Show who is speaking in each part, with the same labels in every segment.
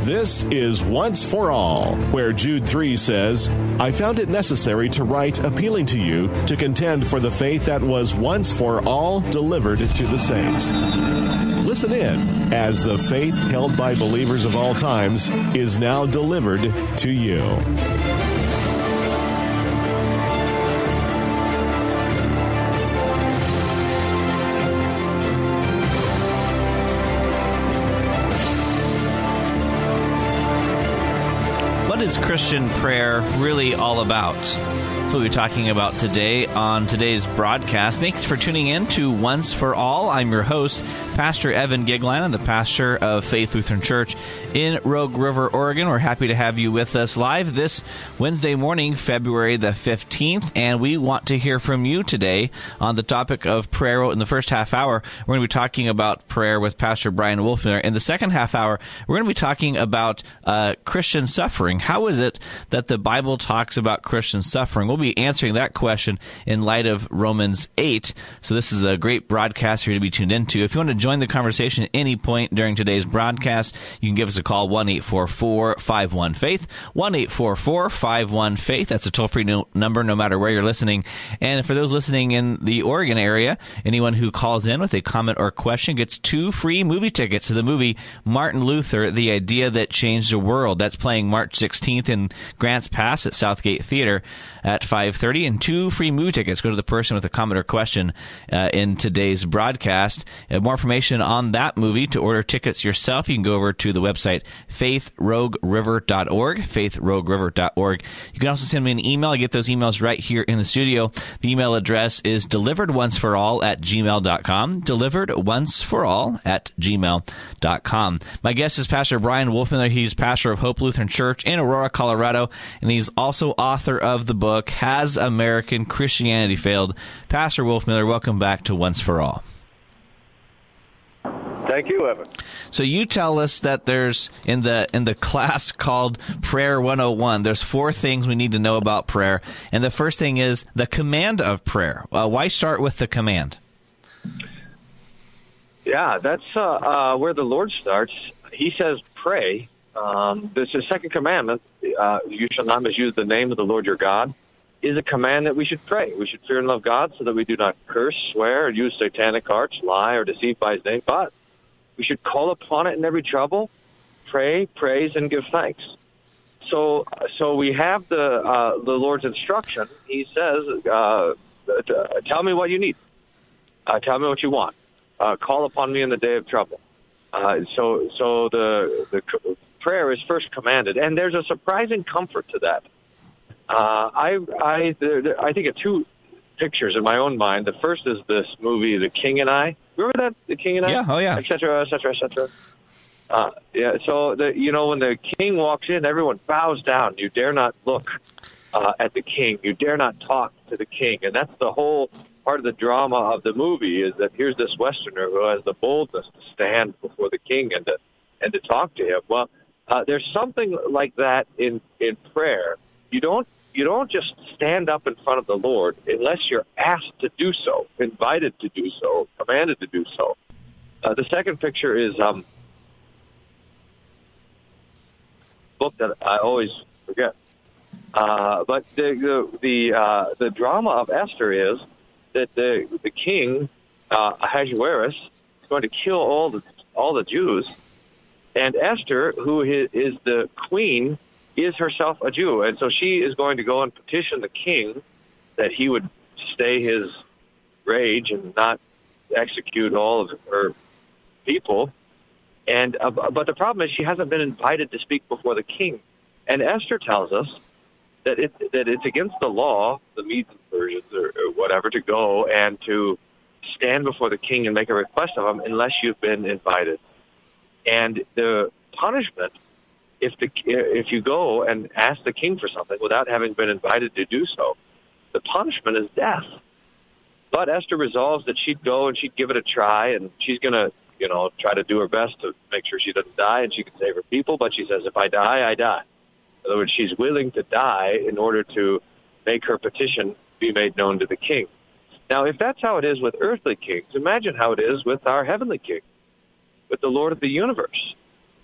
Speaker 1: This is Once for All, where Jude 3 says, I found it necessary to write appealing to you to contend for the faith that was once for all delivered to the saints. Listen in as the faith held by believers of all times is now delivered to you.
Speaker 2: What is Christian prayer really all about? That's what we're talking about today on today's broadcast. Thanks for tuning in to Once for All. I'm your host, Pastor Evan Gigline. I'm the pastor of Faith Lutheran Church in Rogue River, Oregon. We're happy to have you with us live this Wednesday morning, February the 15th, and we want to hear from you today on the topic of prayer. In the first half hour, we're going to be talking about prayer with Pastor Brian Wolfmueller. In the second half hour, we're going to be talking about Christian suffering. How is it that the Bible talks about Christian suffering? We'll be answering that question in light of Romans 8. So this is a great broadcast for you to be tuned into. If you want to join the conversation at any point during today's broadcast, you can give us a call, 1-844-51-FAITH, 1-844-51-FAITH. That's a toll-free number no matter where you're listening. And for those listening in the Oregon area, anyone who calls in with a comment or question gets 2 free movie tickets to the movie Martin Luther, The Idea That Changed the World. That's playing March 16th in Grants Pass at Southgate Theater at 5:30, and 2 free movie tickets go to the person with a comment or question in today's broadcast. More information on that movie. To order tickets yourself, you can go over to the website faithrogueriver.org, faithrogueriver.org. You can also send me an email. I get those emails right here in the studio. The email address is deliveredonceforall@gmail.com, deliveredonceforall@gmail.com. My guest is Pastor Brian Wolfmueller. He's pastor of Hope Lutheran Church in Aurora, Colorado, and he's also author of the book, Has American Christianity Failed? Pastor Wolfmueller, welcome back to Once for All.
Speaker 3: Thank you, Evan.
Speaker 2: So you tell us that there's, in the class called Prayer 101, there's 4 things we need to know about prayer. And the first thing is the command of prayer. Why start with the command?
Speaker 3: Yeah, that's where the Lord starts. He says, pray. This is the second commandment. You shall not misuse the name of the Lord your God. Is a command that we should pray. We should fear and love God so that we do not curse, swear, or use satanic arts, lie, or deceive by his name. But we should call upon it in every trouble, pray, praise, and give thanks. So we have the Lord's instruction. He says, tell me what you need. Tell me what you want. Call upon me in the day of trouble. So the prayer is first commanded, and there's a surprising comfort to that. I think of 2 pictures in my own mind. The first is this movie, The King and I. Remember that, The King and I?
Speaker 2: Yeah, oh yeah.
Speaker 3: Et cetera, et cetera, et cetera. Yeah, so, when the king walks in, everyone bows down. You dare not look at the king. You dare not talk to the king. And that's the whole part of the drama of the movie, is that here's this Westerner who has the boldness to stand before the king and to talk to him. Well, there's something like that in prayer. You don't just stand up in front of the Lord unless you're asked to do so, invited to do so, commanded to do so. The second picture is book that I always forget. But the drama of Esther is that the king Ahasuerus is going to kill all the Jews, and Esther, who is the queen, is herself a Jew, and so she is going to go and petition the king that he would stay his rage and not execute all of her people. And but the problem is she hasn't been invited to speak before the king. And Esther tells us that it's against the law, the Medes and Persians or whatever, to go and to stand before the king and make a request of him unless you've been invited. And the punishment, if you go and ask the king for something without having been invited to do so, the punishment is death. But Esther resolves that she'd go and she'd give it a try, and she's going to, try to do her best to make sure she doesn't die and she can save her people. But she says, if I die, I die. In other words, she's willing to die in order to make her petition be made known to the king. Now, if that's how it is with earthly kings, imagine how it is with our heavenly king, with the Lord of the universe.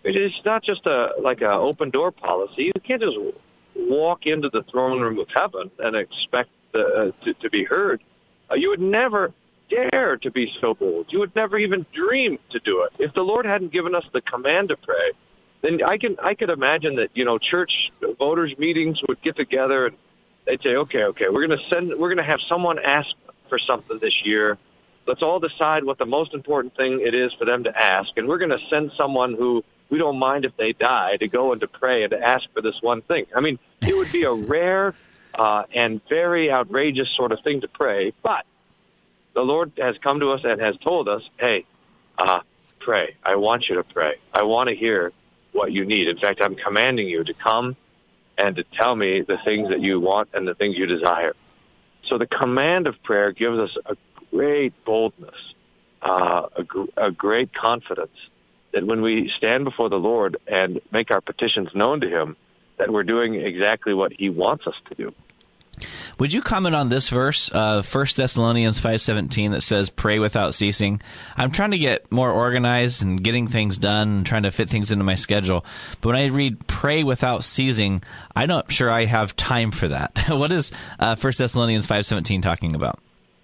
Speaker 3: It's not just like an open door policy. You can't just walk into the throne room of heaven and expect to be heard. You would never dare to be so bold. You would never even dream to do it. If the Lord hadn't given us the command to pray, then I could imagine that, church voters meetings would get together and they'd say, okay, we're going to have someone ask for something this year. Let's all decide what the most important thing it is for them to ask, and we're going to send someone who we don't mind if they die to go and to pray and to ask for this one thing. I mean, it would be a rare and very outrageous sort of thing to pray, but the Lord has come to us and has told us, hey, pray. I want you to pray. I want to hear what you need. In fact, I'm commanding you to come and to tell me the things that you want and the things you desire. So the command of prayer gives us a great boldness, a great confidence that when we stand before the Lord and make our petitions known to him, that we're doing exactly what he wants us to do.
Speaker 2: Would you comment on this verse, 1 Thessalonians 5:17, that says, pray without ceasing? I'm trying to get more organized and getting things done and trying to fit things into my schedule. But when I read pray without ceasing, I'm not sure I have time for that. What is 1 Thessalonians 5:17 talking about?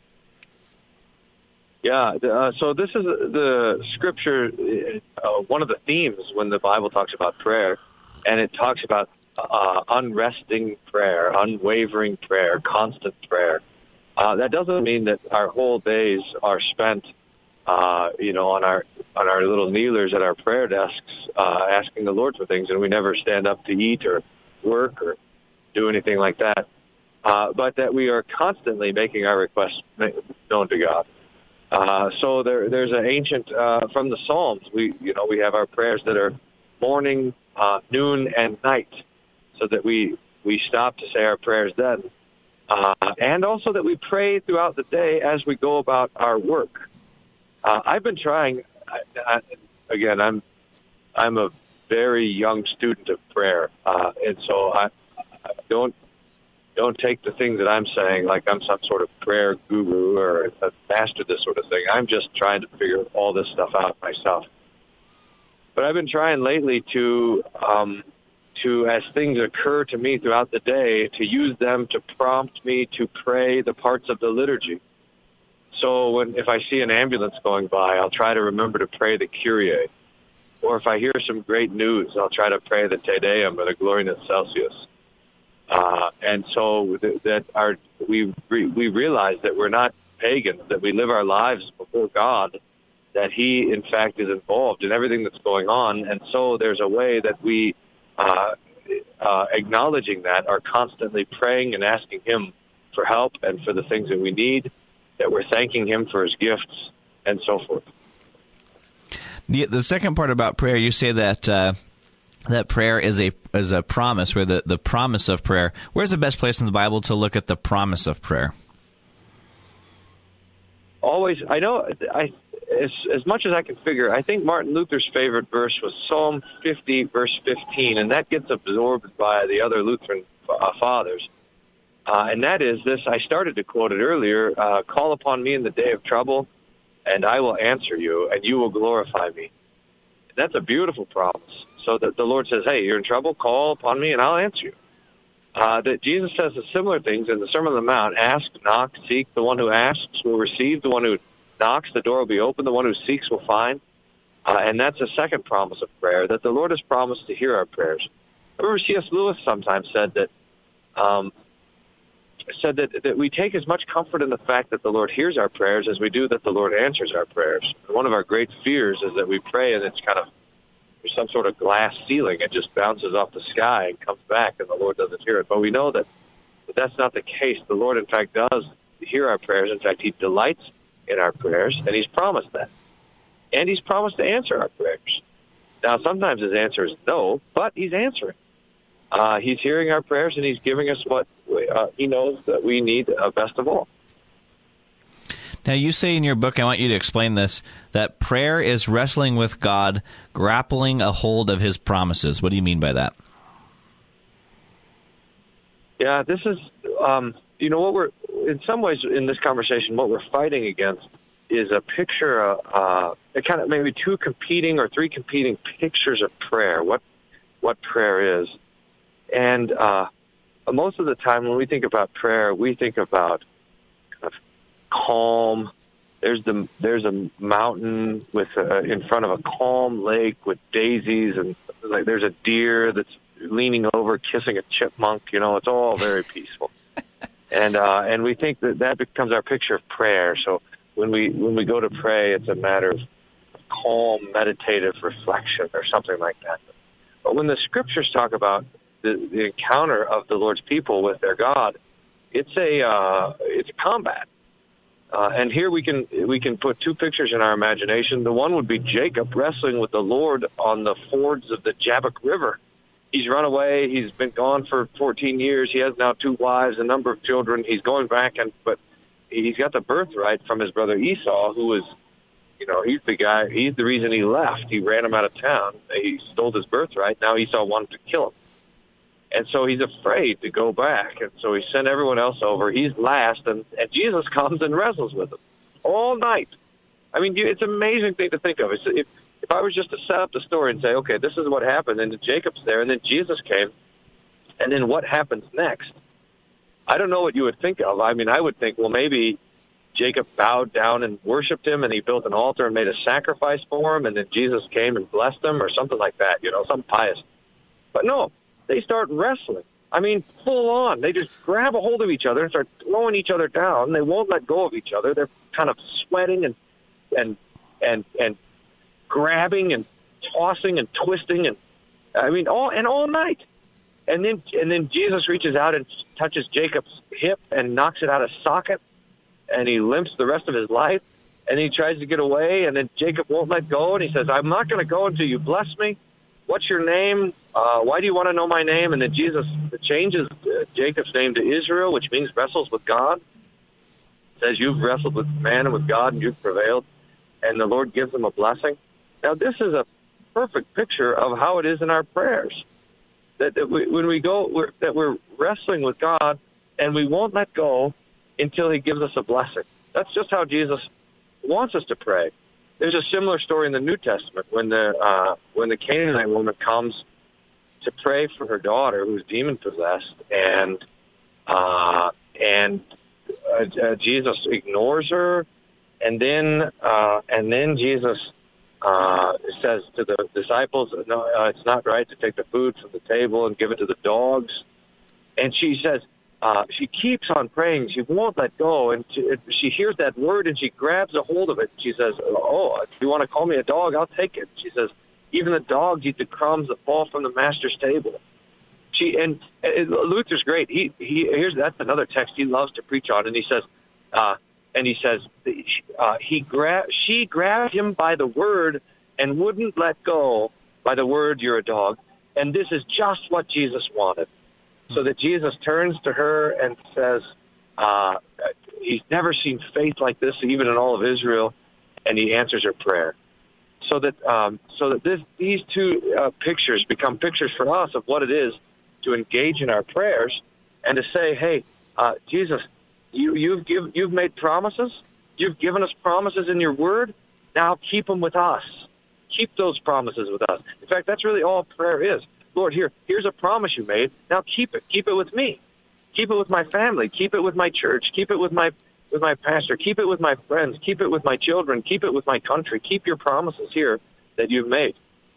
Speaker 3: Yeah, so this is the scripture, one of the themes when the Bible talks about prayer, and it talks about unresting prayer, unwavering prayer, constant prayer. That doesn't mean that our whole days are spent, on our little kneelers at our prayer desks, asking the Lord for things, and we never stand up to eat or work or do anything like that. But that we are constantly making our requests known to God. So there's an ancient from the Psalms. We have our prayers that are morning, noon, and night, so that we stop to say our prayers then, and also that we pray throughout the day as we go about our work. I've been trying. Again, I'm a very young student of prayer, and so I don't take the things that I'm saying like I'm some sort of prayer guru or have mastered this sort of thing. I'm just trying to figure all this stuff out myself. But I've been trying lately to as things occur to me throughout the day, to use them to prompt me to pray the parts of the liturgy. So if I see an ambulance going by, I'll try to remember to pray the Kyrie. Or if I hear some great news, I'll try to pray the Te Deum or the Gloria in Excelsis. And so we realize that we're not pagans, that we live our lives before God, that he, in fact, is involved in everything that's going on. And so there's a way that we, acknowledging that, are constantly praying and asking him for help and for the things that we need, that we're thanking him for his gifts, and so forth.
Speaker 2: The second part about prayer, you say that that prayer is a promise, where the promise of prayer. Where's the best place in the Bible to look at the promise of prayer?
Speaker 3: Always, I know, as much as I can figure, I think Martin Luther's favorite verse was Psalm 50, verse 15, and that gets absorbed by the other Lutheran fathers. And that is this, I started to quote it earlier, call upon me in the day of trouble, and I will answer you, and you will glorify me. And that's a beautiful promise. So that the Lord says, hey, you're in trouble, call upon me, and I'll answer you. That Jesus says the similar things in the Sermon on the Mount: ask, knock, seek. The one who asks will receive. The one who knocks, the door will be open. The one who seeks will find. And that's a second promise of prayer, that the Lord has promised to hear our prayers. I remember C.S. Lewis sometimes said that we take as much comfort in the fact that the Lord hears our prayers as we do that the Lord answers our prayers. And one of our great fears is that we pray and it's kind of, there's some sort of glass ceiling. It just bounces off the sky and comes back, and the Lord doesn't hear it. But we know that that's not the case. The Lord, in fact, does hear our prayers. In fact, he delights in our prayers, and he's promised that. And he's promised to answer our prayers. Now, sometimes his answer is no, but he's answering. He's hearing our prayers, and he's giving us what he knows that we need best of all.
Speaker 2: Now, you say in your book, I want you to explain this, that prayer is wrestling with God, grappling a hold of his promises. What do you mean by that?
Speaker 3: Yeah, this is, what we're, in some ways in this conversation, what we're fighting against is a picture, kind of maybe two competing or three competing pictures of prayer, what prayer is. And most of the time when we think about prayer, we think about kind of calm. There's a mountain with in front of a calm lake with daisies, and like there's a deer that's leaning over kissing a chipmunk. It's all very peaceful. And we think that becomes our picture of prayer. So when we go to pray, it's a matter of calm, meditative reflection or something like that. But when the scriptures talk about the encounter of the Lord's people with their God, it's a combat. And here we can put two pictures in our imagination. The one would be Jacob wrestling with the Lord on the fords of the Jabbok River. He's run away. He's been gone for 14 years. He has now 2 wives, a number of children. He's going back, but he's got the birthright from his brother Esau, who is, he's the guy. He's the reason he left. He ran him out of town. He stole his birthright. Now Esau wanted to kill him. And so he's afraid to go back. And so he sent everyone else over. He's last, and Jesus comes and wrestles with him all night. I mean, it's an amazing thing to think of. If I was just to set up the story and say, okay, this is what happened, and Jacob's there, and then Jesus came, and then what happens next? I don't know what you would think of. I mean, I would think, well, maybe Jacob bowed down and worshipped him, and he built an altar and made a sacrifice for him, and then Jesus came and blessed him or something like that, something pious. But no, they start wrestling. I mean, full on. They just grab a hold of each other and start throwing each other down. They won't let go of each other. They're kind of sweating and grabbing and tossing and twisting, and I mean all night. And then Jesus reaches out and touches Jacob's hip and knocks it out of socket, and he limps the rest of his life. And he tries to get away, and then Jacob won't let go, and he says, "I'm not going to go until you bless me. What's your name? Why do you want to know my name?" And then Jesus changes Jacob's name to Israel, which means wrestles with God. Says, "You've wrestled with man and with God, and you've prevailed." And the Lord gives him a blessing. Now, this is a perfect picture of how it is in our prayers. When we go, we're wrestling with God, and we won't let go until he gives us a blessing. That's just how Jesus wants us to pray. There's a similar story in the New Testament when the Canaanite woman comes to pray for her daughter who's demon possessed, and Jesus ignores her, and then Jesus says to the disciples, "No, it's not right to take the food from the table and give it to the dogs." And she says, she keeps on praying. She won't let go. And she hears that word, and she grabs a hold of it. She says, "Oh, if you want to call me a dog, I'll take it." She says, "Even the dogs eat the crumbs that fall from the master's table." Luther's great. That's another text he loves to preach on. And he says, she grabbed him by the word and wouldn't let go by the word, "You're a dog." And this is just what Jesus wanted. So that Jesus turns to her and says, he's never seen faith like this, even in all of Israel, and he answers her prayer. So that these two pictures become pictures for us of what it is to engage in our prayers and to say, "Hey, Jesus, you've made promises. You've given us promises in your word. Now keep them with us. Keep those promises with us." In fact, that's really all prayer is. "Lord, here's a promise you made. Now keep it. Keep it with me. Keep it with my family. Keep it with my church. Keep it with my pastor. Keep it with my friends. Keep it with my children. Keep it with my country. Keep your promises here that you've made."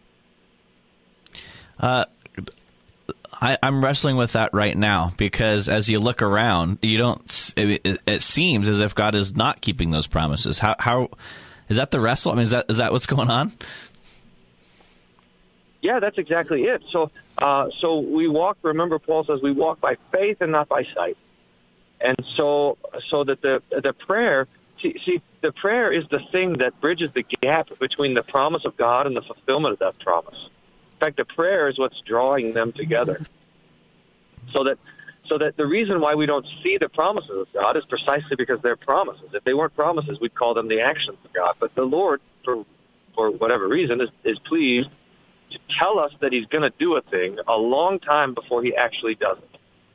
Speaker 2: I'm wrestling with that right now, because as you look around, it seems as if God is not keeping those promises. How is that the wrestle? I mean, is that what's going on?
Speaker 3: Yeah, that's exactly it. So we walk. Remember, Paul says we walk by faith and not by sight. And so that the prayer, see, the prayer is the thing that bridges the gap between the promise of God and the fulfillment of that promise. In fact, the prayer is what's drawing them together. So that the reason why we don't see the promises of God is precisely because they're promises. If they weren't promises, we'd call them the actions of God. But the Lord, for whatever reason, is pleased to tell us that he's going to do a thing a long time before he actually does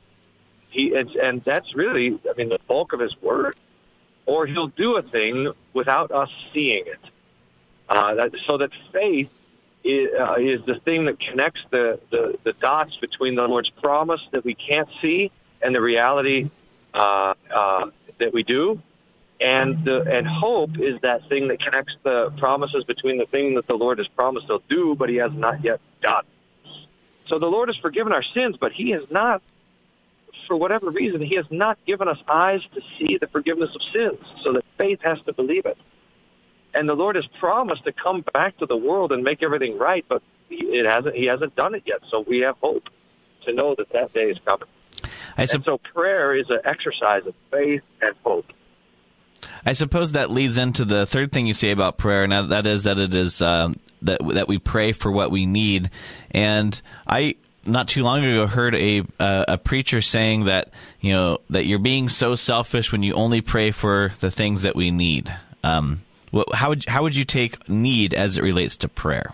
Speaker 3: it. And that's really, the bulk of his word. Or he'll do a thing without us seeing it. So that faith is the thing that connects the dots between the Lord's promise that we can't see and the reality that we do. And hope is that thing that connects the promises between the thing that the Lord has promised he'll do, but he has not yet done. So the Lord has forgiven our sins, but he has not, for whatever reason, he has not given us eyes to see the forgiveness of sins, so that faith has to believe it. And the Lord has promised to come back to the world and make everything right, but he hasn't done it yet. So we have hope to know that day is coming. And so prayer is an exercise of faith and hope.
Speaker 2: I suppose that leads into the third thing you say about prayer, and that is that it is that we pray for what we need. And I, not too long ago, heard a preacher saying that that you're being so selfish when you only pray for the things that we need. How would you take need as it relates to prayer?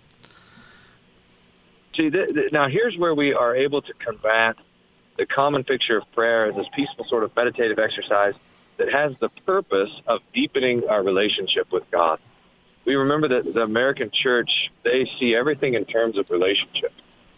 Speaker 3: See, now here's where we are able to combat the common picture of prayer as this peaceful sort of meditative exercise that has the purpose of deepening our relationship with God. We remember that the American church, they see everything in terms of relationship.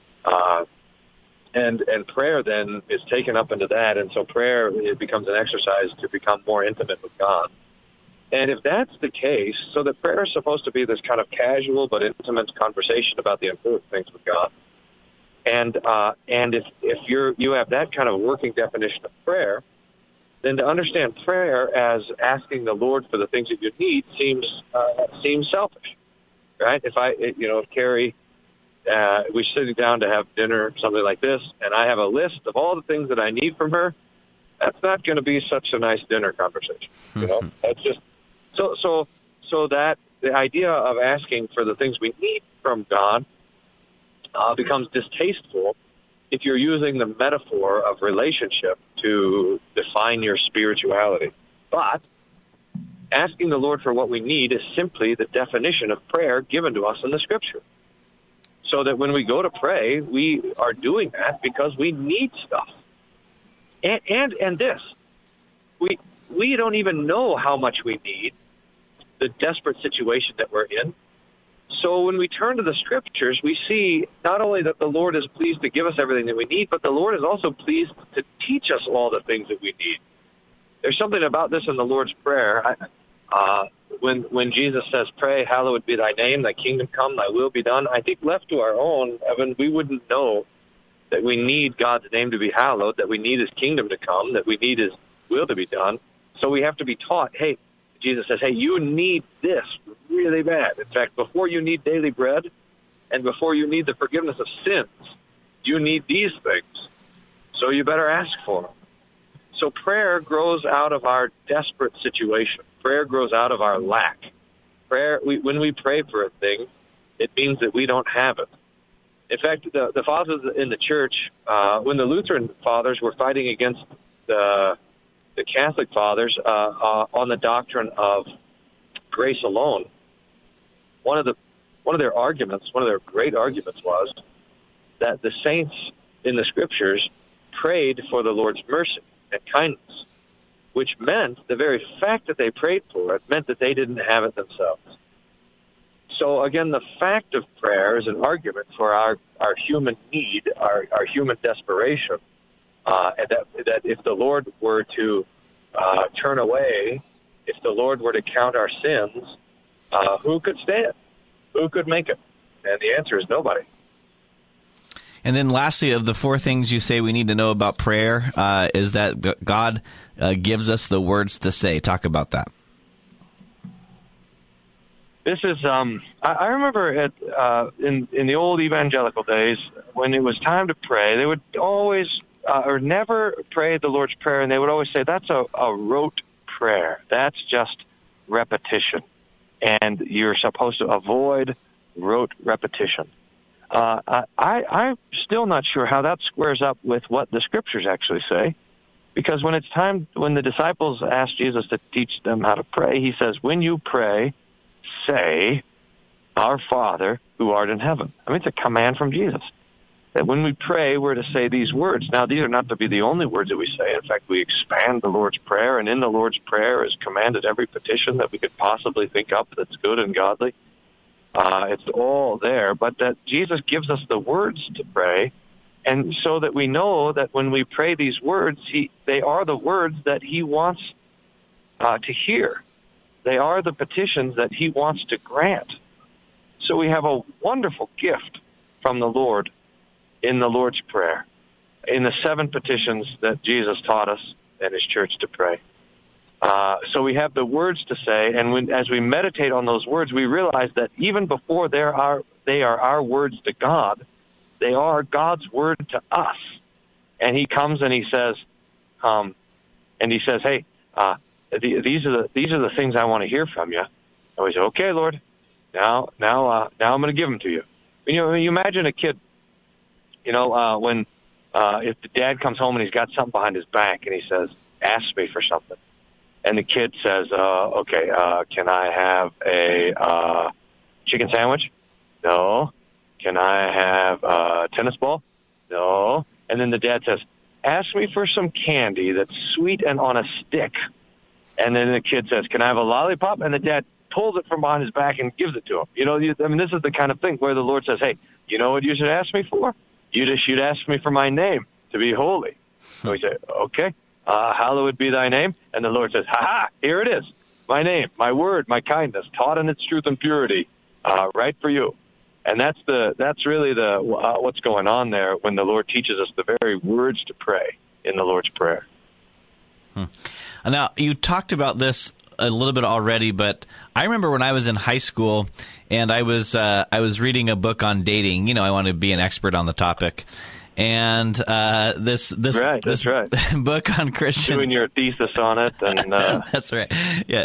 Speaker 3: And prayer then is taken up into that, and so prayer, it becomes an exercise to become more intimate with God. And if that's the case, so that prayer is supposed to be this kind of casual but intimate conversation about the important things with God. And if you have that kind of working definition of prayer, then to understand prayer as asking the Lord for the things that you need seems selfish, right? If Carrie, we're sitting down to have dinner, something like this, and I have a list of all the things that I need from her, that's not going to be such a nice dinner conversation. That's just so that the idea of asking for the things we need from God becomes distasteful if you're using the metaphor of relationship to define your spirituality. But asking the Lord for what we need is simply the definition of prayer given to us in the Scripture. So that when we go to pray, we are doing that because we need stuff. And this, we don't even know how much we need, the desperate situation that we're in. So when we turn to the Scriptures, we see not only that the Lord is pleased to give us everything that we need, but the Lord is also pleased to teach us all the things that we need. There's something about this in the Lord's Prayer. When Jesus says, "Pray, hallowed be thy name, thy kingdom come, thy will be done," I think left to our own, Evan, we wouldn't know that we need God's name to be hallowed, that we need his kingdom to come, that we need his will to be done. So we have to be taught, hey, Jesus says, hey, you need this really bad. In fact, before you need daily bread and before you need the forgiveness of sins, you need these things. So you better ask for them. So prayer grows out of our desperate situation. Prayer grows out of our lack. When we pray for a thing, it means that we don't have it. In fact, the fathers in the church, when the Lutheran fathers were fighting against the Catholic fathers on the doctrine of grace alone, one of their great arguments was that the saints in the Scriptures prayed for the Lord's mercy and kindness, which meant the very fact that they prayed for it meant that they didn't have it themselves. So again, the fact of prayer is an argument for our human need, our human desperation, and that if the Lord were to turn away, if the Lord were to count our sins, who could stand? Who could make it? And the answer is nobody.
Speaker 2: And then lastly, of the four things you say we need to know about prayer, is that God gives us the words to say. Talk about that.
Speaker 3: This is, I remember in the old evangelical days, when it was time to pray, they would always, or never pray the Lord's Prayer, and they would always say, that's a rote prayer. That's just repetition. And you're supposed to avoid rote repetition. I'm still not sure how that squares up with what the Scriptures actually say, because when the disciples asked Jesus to teach them how to pray, he says, when you pray, say, our Father who art in heaven. I mean, it's a command from Jesus. that when we pray, we're to say these words. Now, these are not to be the only words that we say. In fact, we expand the Lord's Prayer, and in the Lord's Prayer is commanded every petition that we could possibly think up that's good and godly. It's all there, but that Jesus gives us the words to pray, and so that we know that when we pray these words, they are the words that he wants to hear. They are the petitions that he wants to grant. So we have a wonderful gift from the Lord in the Lord's Prayer, in the 7 petitions that Jesus taught us and his church to pray. So we have the words to say, and as we meditate on those words, we realize that even before they are our words to God, they are God's word to us. And he comes and he says, hey, these are the things I want to hear from you. And we say, okay, Lord, now I'm going to give them to you. You imagine a kid, when if the dad comes home and he's got something behind his back and he says, ask me for something. And the kid says, okay, can I have a chicken sandwich? No. Can I have a tennis ball? No. And then the dad says, ask me for some candy that's sweet and on a stick. And then the kid says, can I have a lollipop? And the dad pulls it from behind his back and gives it to him. This is the kind of thing where the Lord says, hey, you know what you should ask me for? You should ask me for my name, to be holy. So we say, okay, hallowed be thy name. And the Lord says, ha-ha, here it is, my name, my word, my kindness, taught in its truth and purity, right for you. And that's really what's going on there when the Lord teaches us the very words to pray in the Lord's Prayer.
Speaker 2: Now, you talked about this a little bit already, but I remember when I was in high school and I was reading a book on dating. I wanted to be an expert on the topic. And this book on Christian,
Speaker 3: doing your thesis on it, and
Speaker 2: that's right,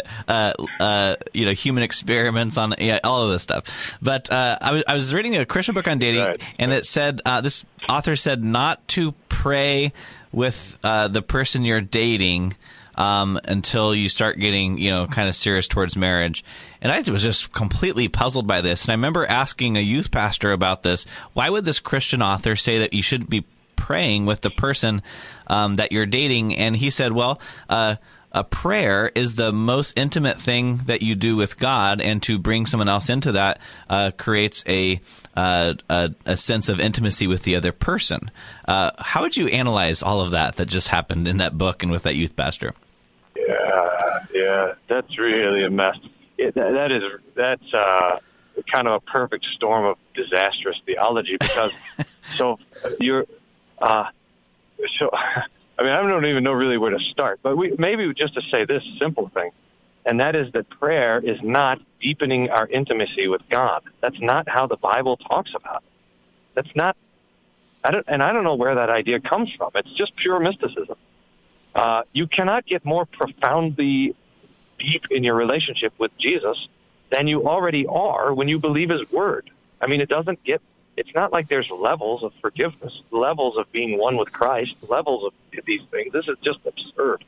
Speaker 2: human experiments on all of this stuff. But I was reading a Christian book on dating, right. And it said this author said not to pray with the person you're dating until you start getting kind of serious towards marriage. And I was just completely puzzled by this. And I remember asking a youth pastor about this. Why would this Christian author say that you shouldn't be praying with the person that you're dating? And he said, well, a prayer is the most intimate thing that you do with God, and to bring someone else into that creates a sense of intimacy with the other person. How would you analyze all of that just happened in that book and with that youth pastor?
Speaker 3: Yeah, that's really a mess. That's kind of a perfect storm of disastrous theology, because I don't even know really where to start, but maybe just to say this simple thing, and that is that prayer is not deepening our intimacy with God. That's not how the Bible talks about it. That's not, I don't know where that idea comes from. It's just pure mysticism. You cannot get more profoundly deep in your relationship with Jesus than you already are when you believe his word. It's not like there's levels of forgiveness, levels of being one with Christ, levels of these things. This is just absurd.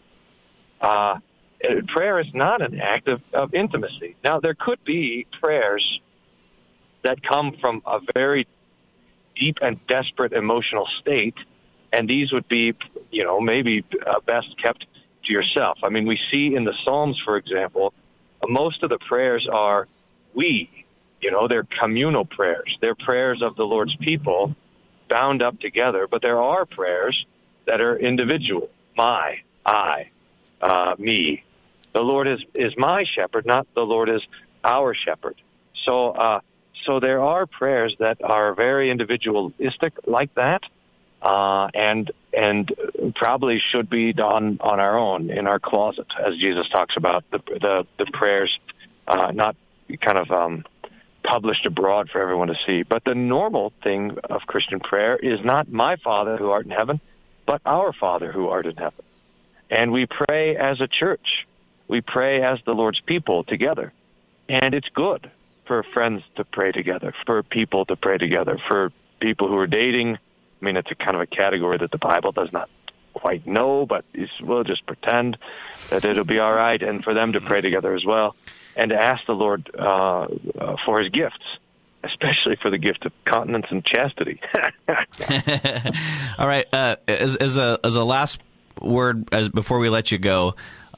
Speaker 3: Prayer is not an act of intimacy. Now, there could be prayers that come from a very deep and desperate emotional state, and these would be, maybe best kept to yourself. We see in the Psalms, for example, most of the prayers are they're communal prayers. They're prayers of the Lord's people bound up together, but there are prayers that are individual. My, I, me. The Lord is my shepherd, not the Lord is our shepherd. So there are prayers that are very individualistic like that, and probably should be done on our own in our closet, as Jesus talks about the prayers, not kind of published abroad for everyone to see. But the normal thing of Christian prayer is not my Father who art in heaven, but our Father who art in heaven. And we pray as a church. We pray as the Lord's people together. And it's good for friends to pray together, for people to pray together, for people who are dating. It's a kind of a category that the Bible does not quite know, but we'll just pretend that it'll be all right, and for them to pray together as well, and to ask the Lord for his gifts. especially for the gift of continence and chastity.
Speaker 2: All right. As a last word before we let you go,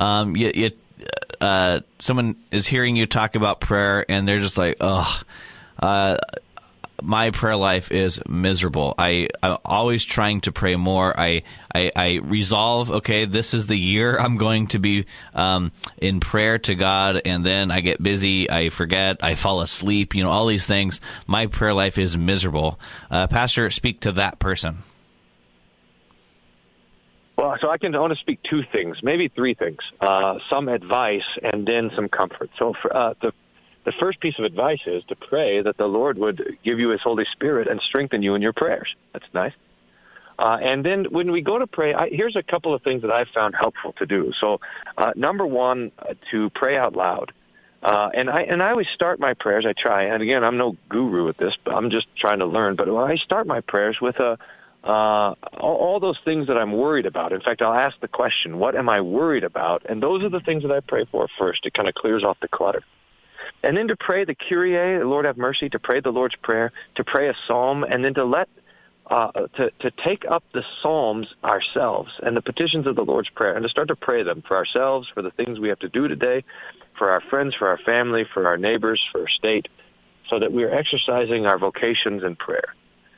Speaker 2: someone is hearing you talk about prayer, and they're just like, my prayer life is miserable. I'm always trying to pray more. I resolve, okay, this is the year I'm going to be in prayer to God, and then I get busy, I forget, I fall asleep, all these things. My prayer life is miserable. Pastor, speak to that person.
Speaker 3: Well, so I want to speak two things, maybe three things, some advice and then some comfort. So for, the first piece of advice is to pray that the Lord would give you His Holy Spirit and strengthen you in your prayers. That's nice. And then when we go to pray, here's a couple of things that I've found helpful to do. So number one, to pray out loud. And I always start my prayers, I try, and again, I'm no guru at this, but I'm just trying to learn. But when I start my prayers with all those things that I'm worried about. In fact, I'll ask the question, what am I worried about? And those are the things that I pray for first. It kind of clears off the clutter. And then to pray the Kyrie, Lord have mercy, to pray the Lord's Prayer, to pray a psalm, and then to take up the psalms ourselves and the petitions of the Lord's Prayer, and to start to pray them for ourselves, for the things we have to do today, for our friends, for our family, for our neighbors, for our state, so that we are exercising our vocations in prayer.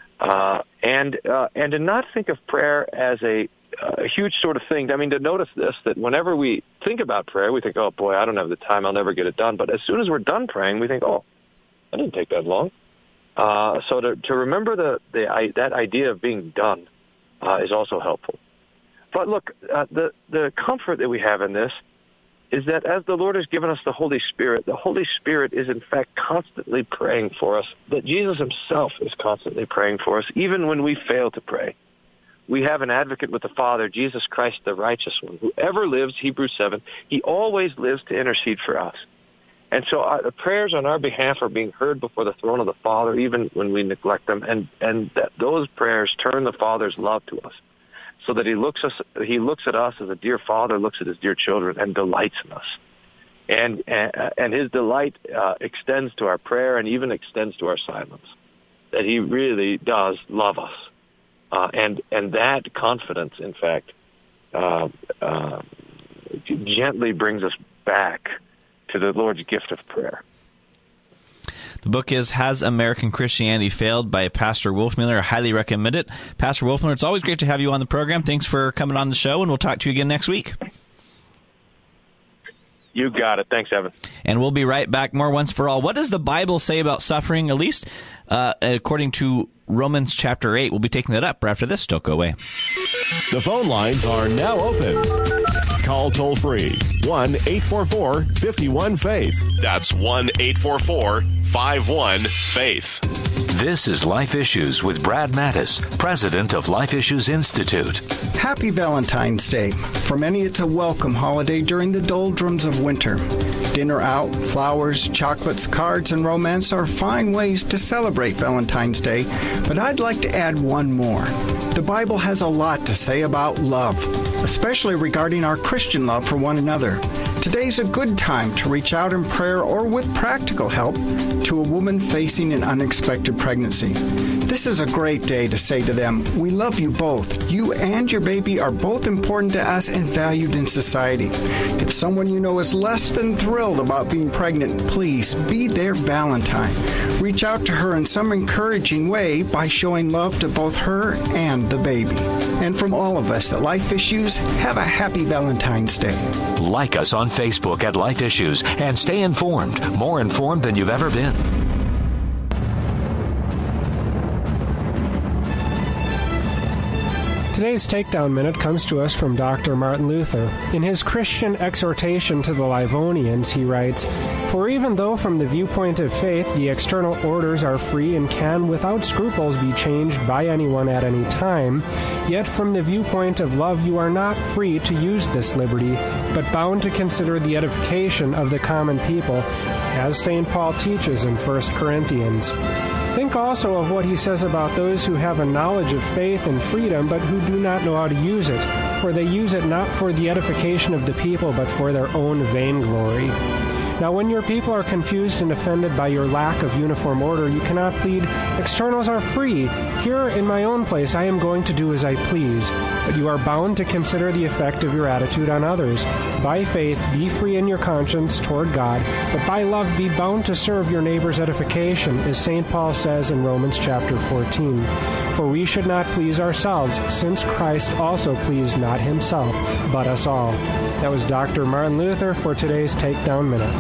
Speaker 3: And to not think of prayer as a huge sort of thing. I mean, to notice this, that whenever we think about prayer, we think, oh, boy, I don't have the time, I'll never get it done. But as soon as we're done praying, we think, oh, that didn't take that long. So to remember that idea of being done is also helpful. But look, the comfort that we have in this is that as the Lord has given us the Holy Spirit is in fact constantly praying for us, that Jesus Himself is constantly praying for us, even when we fail to pray. We have an advocate with the Father, Jesus Christ, the righteous one. Whoever lives, Hebrews 7, He always lives to intercede for us. And so the prayers on our behalf are being heard before the throne of the Father, even when we neglect them, and that those prayers turn the Father's love to us, so that He looks at us as a dear Father looks at His dear children and delights in us. And His delight extends to our prayer and even extends to our silence, that He really does love us. And that confidence, in fact, gently brings us back to the Lord's gift of prayer.
Speaker 2: The book is Has American Christianity Failed by Pastor Wolfmueller. I highly recommend it. Pastor Wolfmueller, it's always great to have you on the program. Thanks for coming on the show, and we'll talk to you again next week.
Speaker 3: You got it. Thanks, Evan.
Speaker 2: And we'll be right back. More Once for All. What does the Bible say about suffering, at least according to Romans chapter 8? We'll be taking that up right after this. Don't go away.
Speaker 1: The phone lines are now open. Call toll-free 1-844-51-FAITH. That's 1-844-51-FAITH.
Speaker 4: This is Life Issues with Brad Mattis, president of Life Issues Institute.
Speaker 5: Happy Valentine's Day. For many, it's a welcome holiday during the doldrums of winter. Dinner out, flowers, chocolates, cards, and romance are fine ways to celebrate Valentine's Day, but I'd like to add one more. The Bible has a lot to say about love, especially regarding our Christian love for one another. Today's a good time to reach out in prayer or with practical help to a woman facing an unexpected pregnancy. This is a great day to say to them, we love you both. You and your baby are both important to us and valued in society. If someone you know is less than thrilled about being pregnant, please be their Valentine. Reach out to her in some encouraging way by showing love to both her and the baby. And from all of us at Life Issues, have a happy Valentine's Day.
Speaker 4: Like us on Facebook at Life Issues and stay informed, more informed than you've ever been.
Speaker 6: Today's Takedown Minute comes to us from Dr. Martin Luther. In his Christian exhortation to the Livonians, he writes, "For even though from the viewpoint of faith the external orders are free and can without scruples be changed by anyone at any time, yet from the viewpoint of love you are not free to use this liberty, but bound to consider the edification of the common people, as St. Paul teaches in 1 Corinthians. Think also of what he says about those who have a knowledge of faith and freedom, but who do not know how to use it, for they use it not for the edification of the people, but for their own vainglory. Now when your people are confused and offended by your lack of uniform order, you cannot plead, externals are free. Here in my own place I am going to do as I please. But you are bound to consider the effect of your attitude on others. By faith, be free in your conscience toward God, but by love be bound to serve your neighbor's edification, as St. Paul says in Romans chapter 14. For we should not please ourselves, since Christ also pleased not himself, but us all. That was Dr. Martin Luther for today's Takedown Minute.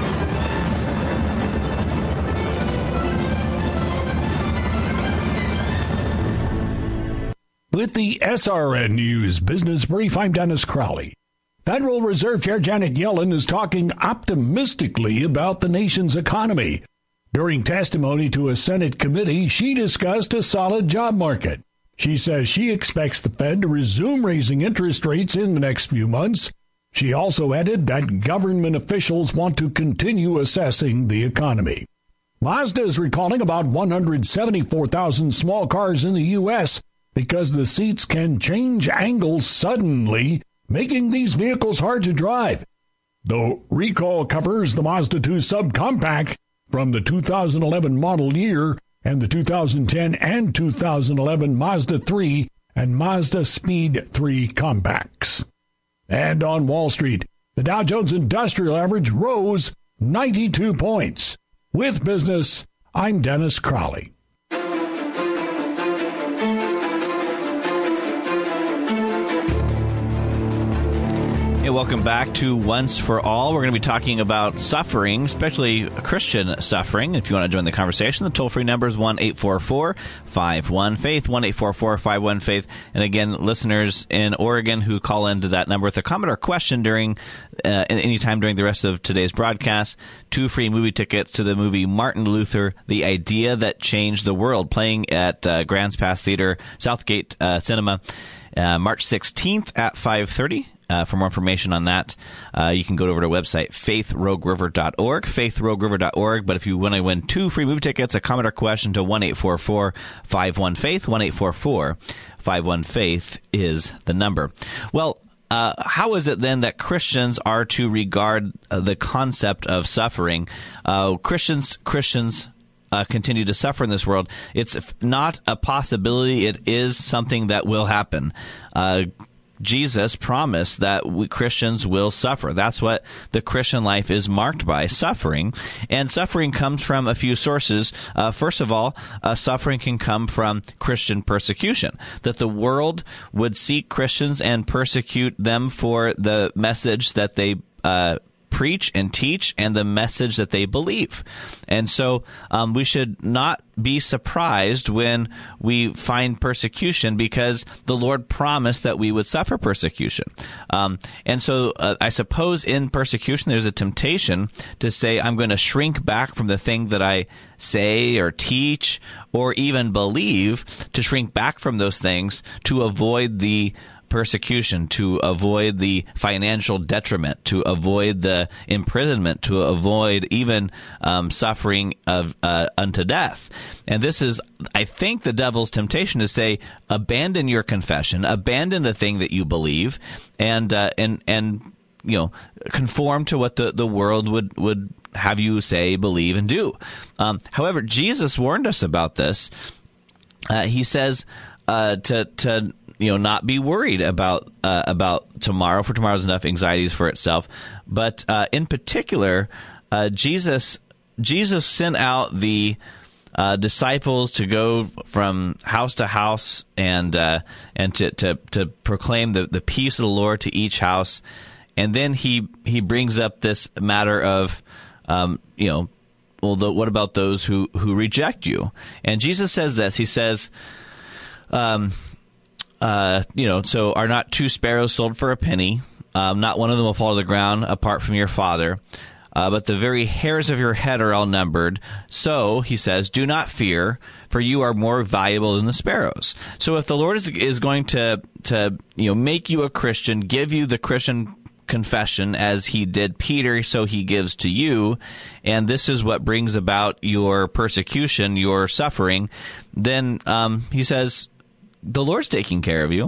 Speaker 7: With the SRN News Business Brief, I'm Dennis Crowley. Federal Reserve Chair Janet Yellen is talking optimistically about the nation's economy. During testimony to a Senate committee, she discussed a solid job market. She says she expects the Fed to resume raising interest rates in the next few months. She also added that government officials want to continue assessing the economy. Mazda is recalling about 174,000 small cars in the U.S. because the seats can change angles suddenly, making these vehicles hard to drive. The recall covers the Mazda 2 subcompact from the 2011 model year and the 2010 and 2011 Mazda 3 and Mazda Speed 3 compacts. And on Wall Street, the Dow Jones Industrial Average rose 92 points. With business, I'm Dennis Crowley.
Speaker 2: Hey, welcome back to Once for All. We're going to be talking about suffering, especially Christian suffering. If you want to join the conversation, the toll-free number is 1-844-51-FAITH, 1-844-51-FAITH. And again, listeners in Oregon who call into that number with a comment or question during any time during the rest of today's broadcast, 2 free movie tickets to the movie Martin Luther, The Idea That Changed the World, playing at Grants Pass Theater, Southgate Cinema, March 16th at 5:30. For more information on that, you can go over to our website, faithrogueriver.org, faithrogueriver.org. But if you want to win 2 free movie tickets, a comment or question to 1-844-51-FAITH, 1-844-51-FAITH is the number. Well, how is it then that Christians are to regard the concept of suffering? Christians continue to suffer in this world. It's not a possibility. It is something that will happen. Jesus promised that Christians will suffer. That's what the Christian life is marked by, suffering. And suffering comes from a few sources. First of all, suffering can come from Christian persecution, that the world would seek Christians and persecute them for the message that they preach and teach and the message that they believe. And so we should not be surprised when we find persecution, because the Lord promised that we would suffer persecution. And so I suppose in persecution there's a temptation to say, I'm going to shrink back from the thing that I say or teach or even believe, to shrink back from those things to avoid the persecution, to avoid the financial detriment, to avoid the imprisonment, to avoid even suffering of unto death. And this is, I think, the devil's temptation to say, abandon your confession, abandon the thing that you believe, and conform to what the world would have you say, believe, and do. However, Jesus warned us about this. He says to not be worried about tomorrow, for tomorrow's enough anxieties for itself. But in particular, Jesus sent out the disciples to go from house to house and to proclaim the peace of the Lord to each house. And then he brings up this matter of what about those who reject you? And Jesus says this. He says, so are not 2 sparrows sold for a penny? Not one of them will fall to the ground apart from your Father. But the very hairs of your head are all numbered. So, he says, do not fear, for you are more valuable than the sparrows. So if the Lord is going to make you a Christian, give you the Christian confession as he did Peter, so he gives to you, and this is what brings about your persecution, your suffering, then he says, the Lord's taking care of you.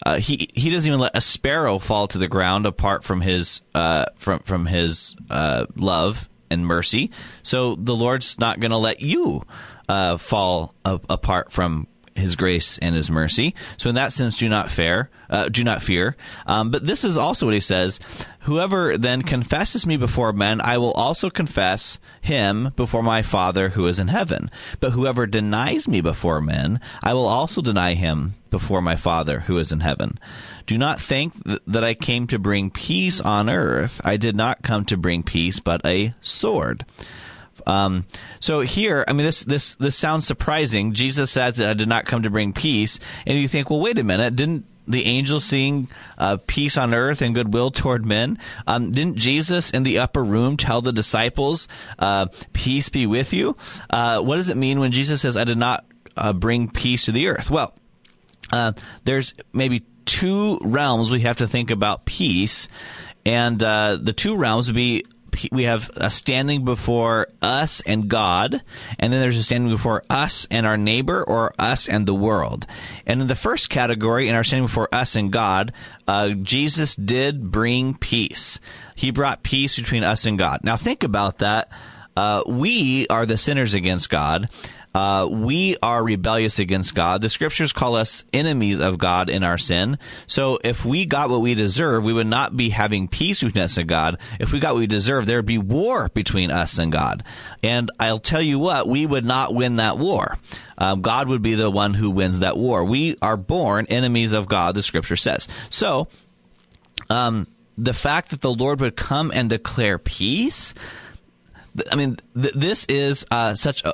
Speaker 2: he doesn't even let a sparrow fall to the ground apart from his from his love and mercy. So the Lord's not going to let you fall apart from his grace and his mercy. So in that sense, do not fear. But this is also what he says: whoever then confesses me before men, I will also confess him before my Father who is in heaven. But whoever denies me before men, I will also deny him before my Father who is in heaven. Do not think that I came to bring peace on earth. I did not come to bring peace, but a sword. So here, I mean, this sounds surprising. Jesus says that I did not come to bring peace. And you think, well, wait a minute. Didn't the angels sing peace on earth and goodwill toward men? Didn't Jesus in the upper room tell the disciples, peace be with you? What does it mean when Jesus says, I did not bring peace to the earth? Well, there's maybe two realms we have to think about peace. And the two realms would be, we have a standing before us and God, and then there's a standing before us and our neighbor, or us and the world. And in the first category, in our standing before us and God, Jesus did bring peace. He brought peace between us and God. Now think about that. We are the sinners against God. We are rebellious against God. The scriptures call us enemies of God in our sin. So if we got what we deserve, we would not be having peace between us and God. If we got what we deserve, there would be war between us and God. And I'll tell you what, we would not win that war. God would be the one who wins that war. We are born enemies of God, the scripture says. So, the fact that the Lord would come and declare peace, I mean, this is such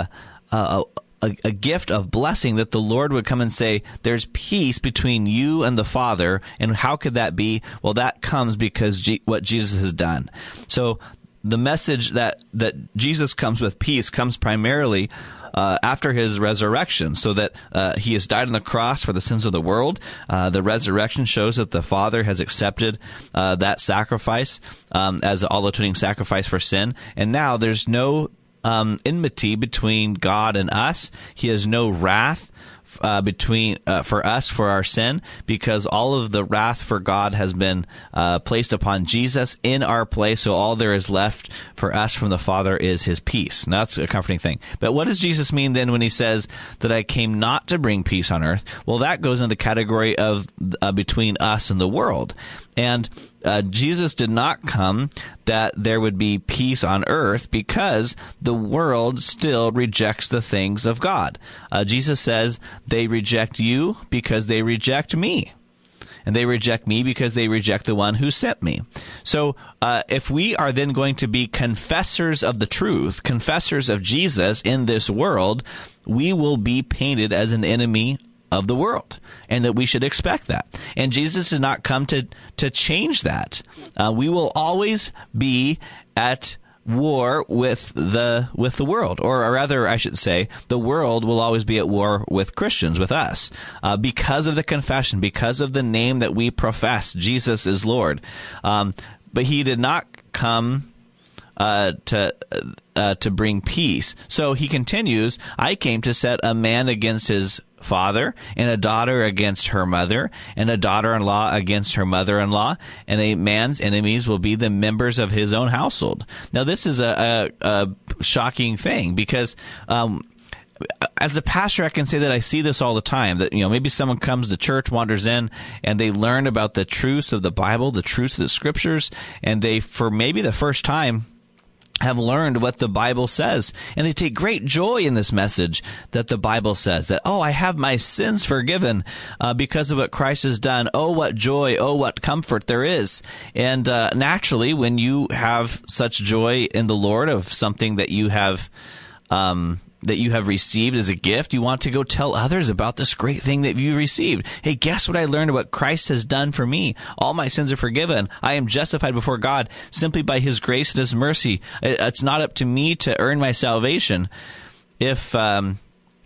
Speaker 2: a gift of blessing, that the Lord would come and say, there's peace between you and the Father. And how could that be? Well, that comes because what Jesus has done. So the message that Jesus comes with peace comes primarily after his resurrection, so that he has died on the cross for the sins of the world. The resurrection shows that the Father has accepted that sacrifice as an all-atoning sacrifice for sin. And now there's no enmity between God and us. He has no wrath for us for our sin, because all of the wrath for God has been placed upon Jesus in our place. So all there is left for us from the Father is his peace. Now, that's a comforting thing. But what does Jesus mean then when he says that I came not to bring peace on earth? Well, that goes into the category of between us and the world. And Jesus did not come that there would be peace on earth, because the world still rejects the things of God. Jesus says they reject you because they reject me. And they reject me because they reject the one who sent me. So if we are then going to be confessors of the truth, confessors of Jesus in this world, we will be painted as an enemy of the world, and that we should expect that. And Jesus did not come to change that. We will always be at war with the world, or rather, I should say, the world will always be at war with Christians, with us, because of the confession, because of the name that we profess. Jesus is Lord. But he did not come to bring peace. So he continues, I came to set a man against his father, and a daughter against her mother, and a daughter-in-law against her mother-in-law, and a man's enemies will be the members of his own household. Now, this is a shocking thing, because as a pastor, I can say that I see this all the time, that, maybe someone comes to church, wanders in, and they learn about the truths of the Bible, the truths of the scriptures, and they, for maybe the first time, have learned what the Bible says. And they take great joy in this message that the Bible says, that, I have my sins forgiven because of what Christ has done. Oh, what joy. Oh, what comfort there is. And naturally, when you have such joy in the Lord of something that you have received as a gift, you want to go tell others about this great thing that you received. Hey, guess what I learned about what Christ has done for me? All my sins are forgiven. I am justified before God simply by his grace and his mercy. It's not up to me to earn my salvation. If that's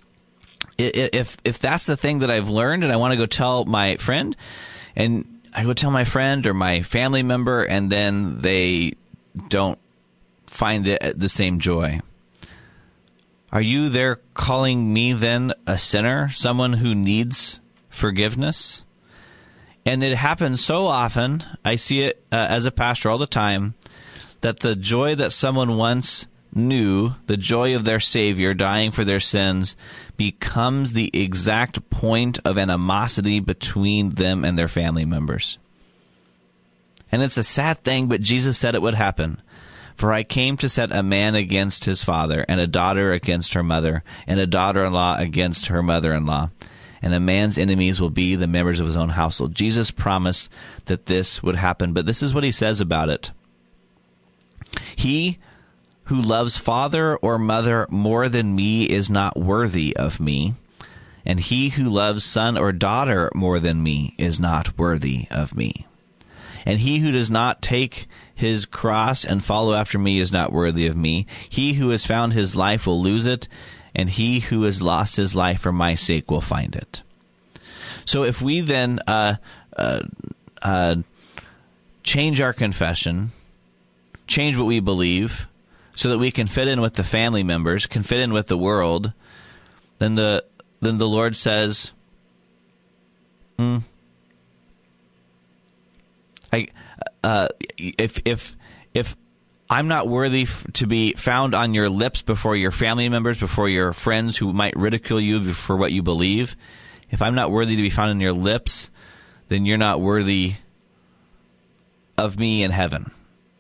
Speaker 2: the thing that I've learned, and I want to go tell my friend, and I go tell my friend or my family member, and then they don't find it the same joy, are you there calling me then a sinner, someone who needs forgiveness? And it happens so often, I see it as a pastor all the time, that the joy that someone once knew, the joy of their Savior dying for their sins, becomes the exact point of animosity between them and their family members. And it's a sad thing, but Jesus said it would happen. For I came to set a man against his father, and a daughter against her mother, and a daughter-in-law against her mother-in-law. And a man's enemies will be the members of his own household. Jesus promised that this would happen, but this is what he says about it. He who loves father or mother more than me is not worthy of me, and he who loves son or daughter more than me is not worthy of me. And he who does not take his cross and follow after me is not worthy of me. He who has found his life will lose it, and he who has lost his life for my sake will find it. So if we then change our confession, change what we believe, so that we can fit in with the family members, can fit in with the world, then the Lord says, if I'm not worthy to be found on your lips before your family members, before your friends who might ridicule you for what you believe, if I'm not worthy to be found on your lips, then you're not worthy of me in heaven.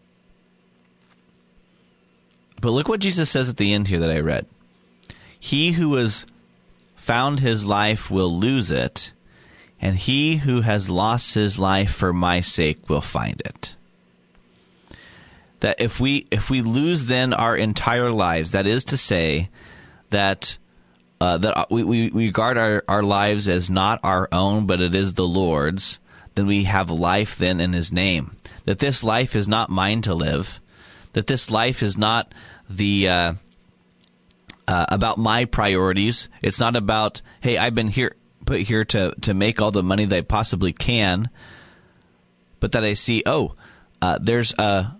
Speaker 2: But look what Jesus says at the end here that I read. He who has found his life will lose it, and he who has lost his life for my sake will find it. That if we lose then our entire lives, that is to say, that we regard our lives as not our own, but it is the Lord's, then we have life then in his name. That this life is not mine to live, that this life is not the about my priorities. It's not about, hey, I've been put here to make all the money that I possibly can, but that I see, there's a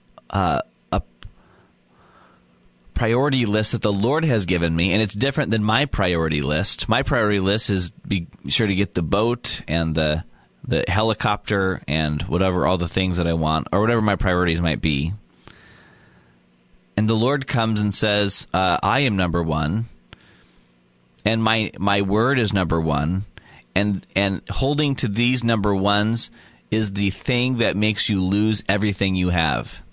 Speaker 2: priority list that the Lord has given me, and it's different than my priority list. My priority list is be sure to get the boat and the helicopter and whatever, all the things that I want, or whatever my priorities might be. And the Lord comes and says, I am number one, and my word is number one, and holding to these number ones is the thing that makes you lose everything you have.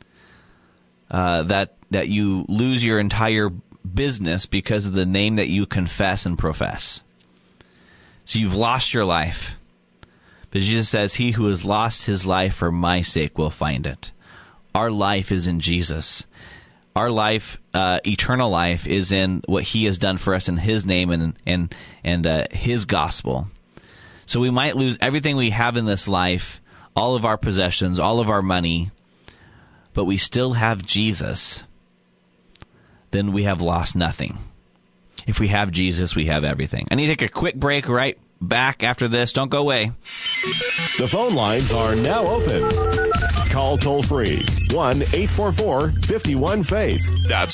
Speaker 2: That you lose your entire business because of the name that you confess and profess. So you've lost your life. But Jesus says, he who has lost his life for my sake will find it. Our life is in Jesus. Our life, eternal life, is in what he has done for us in his name and his gospel. So we might lose everything we have in this life, all of our possessions, all of our money, but we still have Jesus. Then we have lost nothing. If we have Jesus, we have everything. I need to take a quick break right back after this. Don't go away.
Speaker 1: The phone lines are now open. Call toll-free 1-844-51-FAITH. That's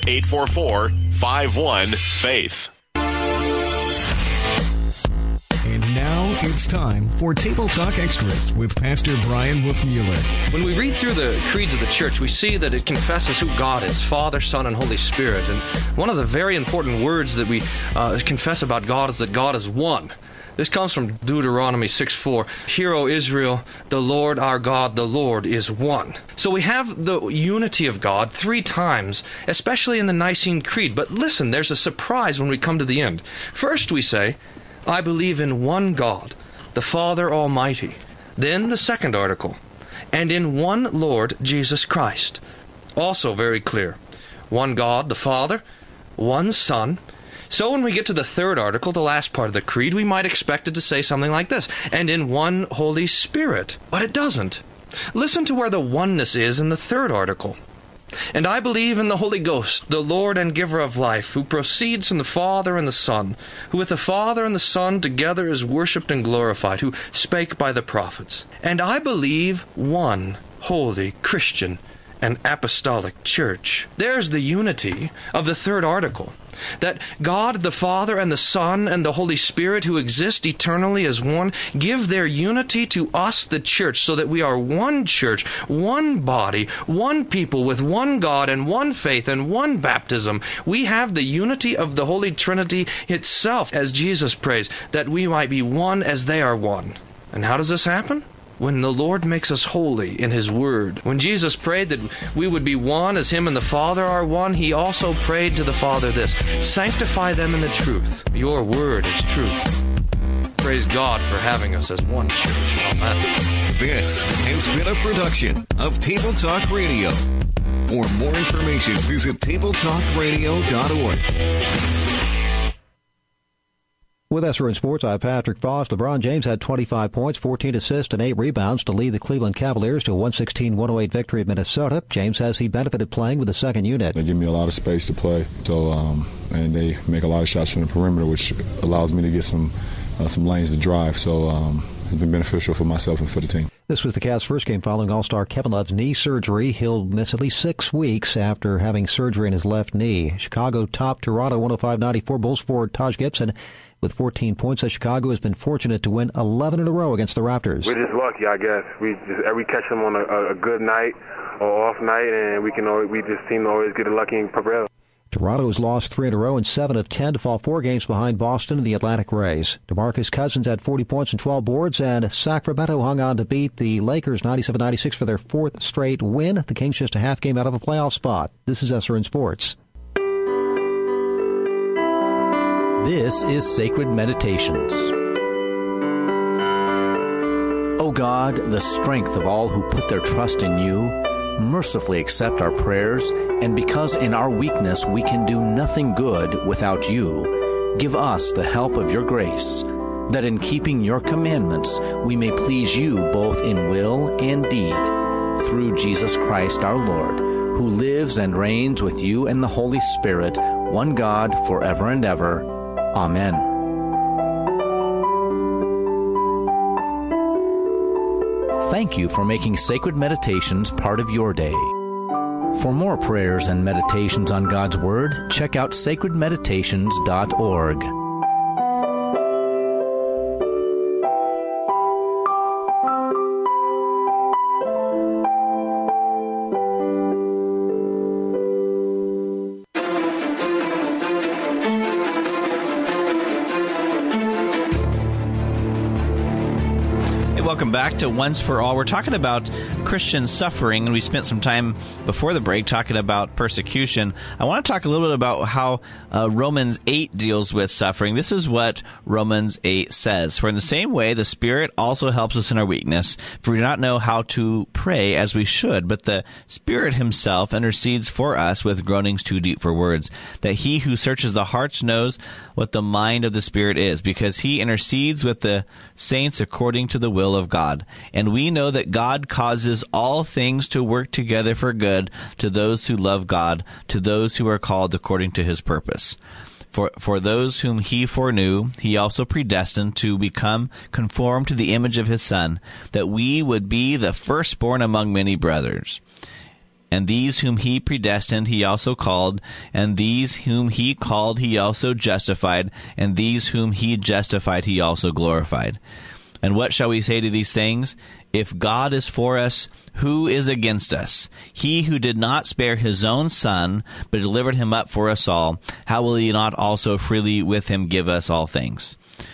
Speaker 1: 1-844-51-FAITH.
Speaker 8: And now it's time for Table Talk Extras with Pastor Brian Wolfmueller.
Speaker 9: When we read through the creeds of the church, we see that it confesses who God is, Father, Son, and Holy Spirit. And one of the very important words that we confess about God is that God is one. This comes from Deuteronomy 6:4. Hear, O Israel, the Lord our God, the Lord is one. So we have the unity of God 3 times, especially in the Nicene Creed. But listen, there's a surprise when we come to the end. First we say, I believe in one God, the Father Almighty. Then the second article, and in one Lord Jesus Christ. Also very clear. One God, the Father, one Son. So when we get to the third article, the last part of the creed, we might expect it to say something like this, and in one Holy Spirit. But it doesn't. Listen to where the oneness is in the third article. And I believe in the Holy Ghost, the Lord and giver of life, who proceeds from the Father and the Son, who with the Father and the Son together is worshipped and glorified, who spake by the prophets. And I believe one holy, Christian, and apostolic church. There's the unity of the third article. That God the Father and the Son and the Holy Spirit, who exist eternally as one, give their unity to us, the church, so that we are one church, one body, one people with one God and one faith and one baptism. We have the unity of the Holy Trinity itself, as Jesus prays, that we might be one as they are one. And how does this happen? When the Lord makes us holy in His Word. When Jesus prayed that we would be one as Him and the Father are one, He also prayed to the Father this: sanctify them in the truth. Your Word is truth. Praise God for having us as one church. Amen.
Speaker 8: This has been a production of Table Talk Radio. For more information, visit tabletalkradio.org.
Speaker 10: With SRN Sports, I'm Patrick Foss. LeBron James had 25 points, 14 assists, and 8 rebounds to lead the Cleveland Cavaliers to a 116-108 victory at Minnesota. James says he benefited playing with the second unit.
Speaker 11: They give me a lot of space to play, so and they make a lot of shots from the perimeter, which allows me to get some lanes to drive. So it's been beneficial for myself and for the team.
Speaker 10: This was the Cavs' first game following All-Star Kevin Love's knee surgery. He'll miss at least 6 weeks after having surgery in his left knee. Chicago topped Toronto 105-94. Bulls forward Taj Gibson with 14 points. As Chicago has been fortunate to win 11 in a row against the Raptors.
Speaker 12: We're just lucky, I guess. We catch them on a good night or off night, and we just seem to always get lucky and prevail.
Speaker 10: Toronto has lost 3 in a row and 7 of 10 to fall 4 games behind Boston and the Atlantic Rays. DeMarcus Cousins had 40 points and 12 boards, and Sacramento hung on to beat the Lakers 97-96 for their 4th straight win. The Kings just a half game out of a playoff spot. This is SRN Sports.
Speaker 13: This is Sacred Meditations. O God, the strength of all who put their trust in you, mercifully accept our prayers, and because in our weakness we can do nothing good without you, give us the help of your grace, that in keeping your commandments we may please you both in will and deed, through Jesus Christ our Lord, who lives and reigns with you and the Holy Spirit, one God, forever and ever. Amen. Thank you for making Sacred Meditations part of your day. For more prayers and meditations on God's Word, check out sacredmeditations.org.
Speaker 2: Welcome back to Once for All. We're talking about Christian suffering, and we spent some time before the break talking about persecution. I want to talk a little bit about how Romans 8 deals with suffering. This is what Romans 8 says. For in the same way, the Spirit also helps us in our weakness, for we do not know how to pray as we should, but the Spirit Himself intercedes for us with groanings too deep for words, that He who searches the hearts knows what the mind of the Spirit is, because He intercedes with the saints according to the will of God. And we know that God causes all things to work together for good to those who love God, to those who are called according to His purpose. For those whom He foreknew, He also predestined to become conformed to the image of His Son, that we would be the firstborn among many brothers. And these whom He predestined, He also called, and these whom He called, He also justified, and these whom He justified, He also glorified. And what shall we say to these things? If God is for us, who is against us? He who did not spare His own Son, but delivered Him up for us all, how will He not also freely with Him give us all things?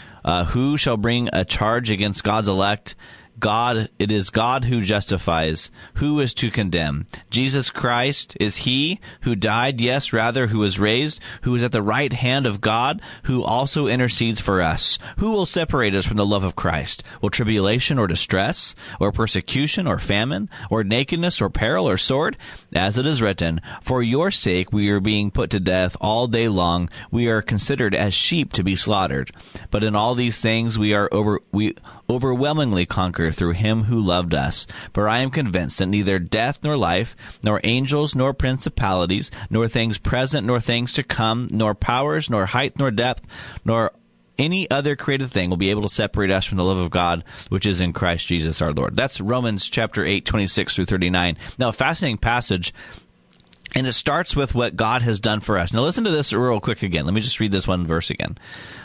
Speaker 2: Who shall bring a charge against God's elect? God, it is God who justifies. Who is to condemn? Jesus Christ is He who died, yes, rather, who was raised, who is at the right hand of God, who also intercedes for us. Who will separate us from the love of Christ? Will tribulation or distress, or persecution, or famine, or nakedness, or peril, or sword? As it is written, for your sake we are being put to death all day long. We are considered as sheep to be slaughtered. But in all these things we overwhelmingly conquer through Him who loved us. For I am convinced that neither death nor life, nor angels nor principalities, nor things present nor things to come, nor powers, nor height nor depth, nor any other created thing will be able to separate us from the love of God, which is in Christ Jesus our Lord. That's Romans chapter 8, 26 through 39. Now, a fascinating passage, and it starts with what God has done for us. Now, listen to this real quick again. Let me just read this one verse again.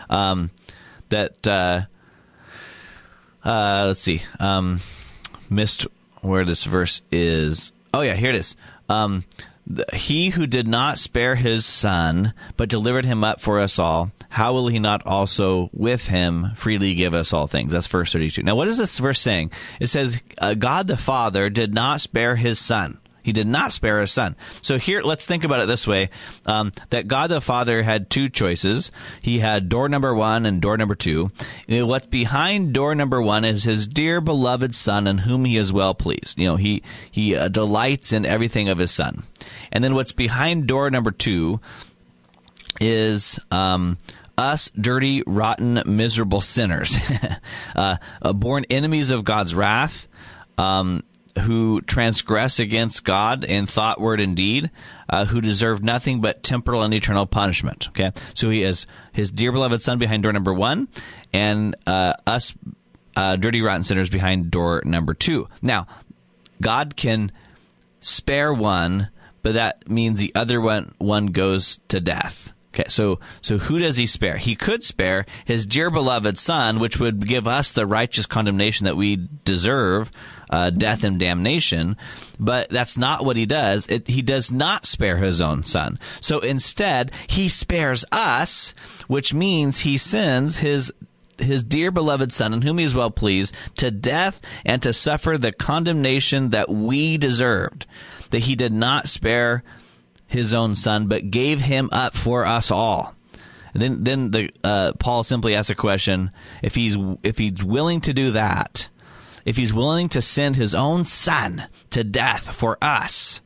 Speaker 2: Let's see. Missed where this verse is. Oh, yeah, here it is. He who did not spare his son, but delivered him up for us all, how will he not also with him freely give us all things? That's verse 32. Now, what is this verse saying? It says, God the Father did not spare his son. He did not spare his son. So here, let's think about it this way, that God the Father had two choices. He had door number 1 and door number 2. What's behind door number 1 is his dear beloved son in whom he is well pleased. He delights in everything of his son. And then what's behind door number 2 is us dirty, rotten, miserable sinners, born enemies of God's wrath, who transgress against God in thought, word, and deed, who deserve nothing but temporal and eternal punishment. Okay, so he has his dear beloved son behind door number 1, and us dirty, rotten sinners behind door number 2. Now, God can spare one, but that means the other one goes to death. Okay, so who does he spare? He could spare his dear beloved son, which would give us the righteous condemnation that we deserve, death and damnation, but that's not what he does. He does not spare his own son. So instead, he spares us, which means he sends his dear beloved son, in whom he is well pleased, to death and to suffer the condemnation that we deserved. That he did not spare his own son, but gave him up for us all. And then Paul simply asks a question: if he's willing to do that, if he's willing to send his own son to death for us,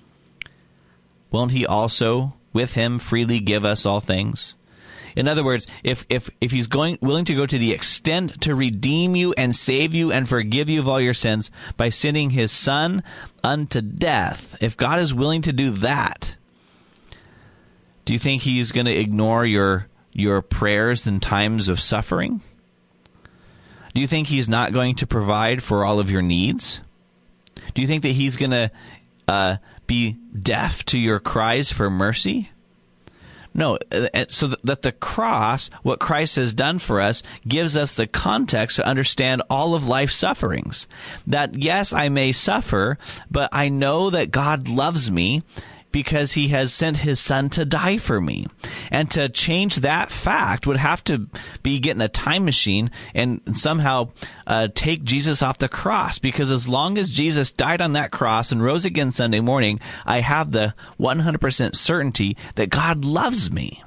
Speaker 2: won't he also with him freely give us all things? In other words, if he's willing to go to the extent to redeem you and save you and forgive you of all your sins by sending his son unto death, if God is willing to do that, do you think he's going to ignore your prayers in times of suffering? Do you think he's not going to provide for all of your needs? Do you think that he's going to be deaf to your cries for mercy? No, so that the cross, what Christ has done for us, gives us the context to understand all of life's sufferings. That, yes, I may suffer, but I know that God loves me because he has sent his son to die for me. And to change that fact would have to be getting a time machine and somehow take Jesus off the cross. Because as long as Jesus died on that cross and rose again Sunday morning, I have the 100% certainty that God loves me.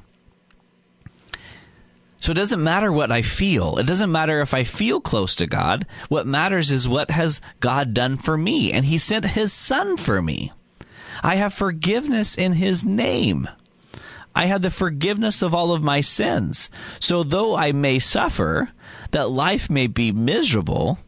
Speaker 2: So it doesn't matter what I feel. It doesn't matter if I feel close to God. What matters is what has God done for me. And he sent his son for me. I have forgiveness in his name. I have the forgiveness of all of my sins. So though I may suffer, that life may be miserable,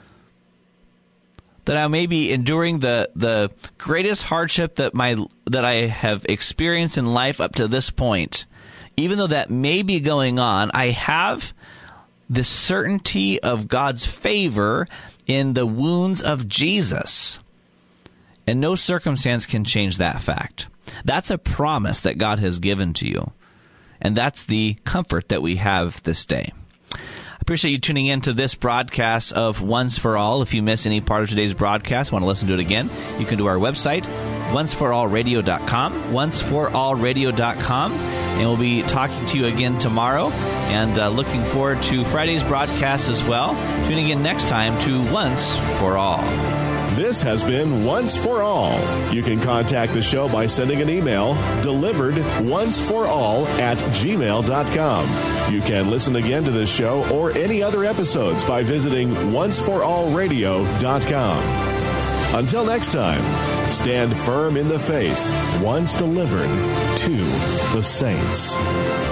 Speaker 2: that I may be enduring the greatest hardship that I have experienced in life up to this point, even though that may be going on, I have the certainty of God's favor in the wounds of Jesus. And no circumstance can change that fact. That's a promise that God has given to you. And that's the comfort that we have this day. I appreciate you tuning in to this broadcast of Once for All. If you miss any part of today's broadcast, want to listen to it again, you can do our website, onceforallradio.com, onceforallradio.com. And we'll be talking to you again tomorrow and looking forward to Friday's broadcast as well. Tuning in next time to Once for All.
Speaker 1: This has been Once for All. You can contact the show by sending an email delivered onceforall@gmail.com. You can listen again to this show or any other episodes by visiting onceforallradio.com. Until next time, stand firm in the faith once delivered to the saints.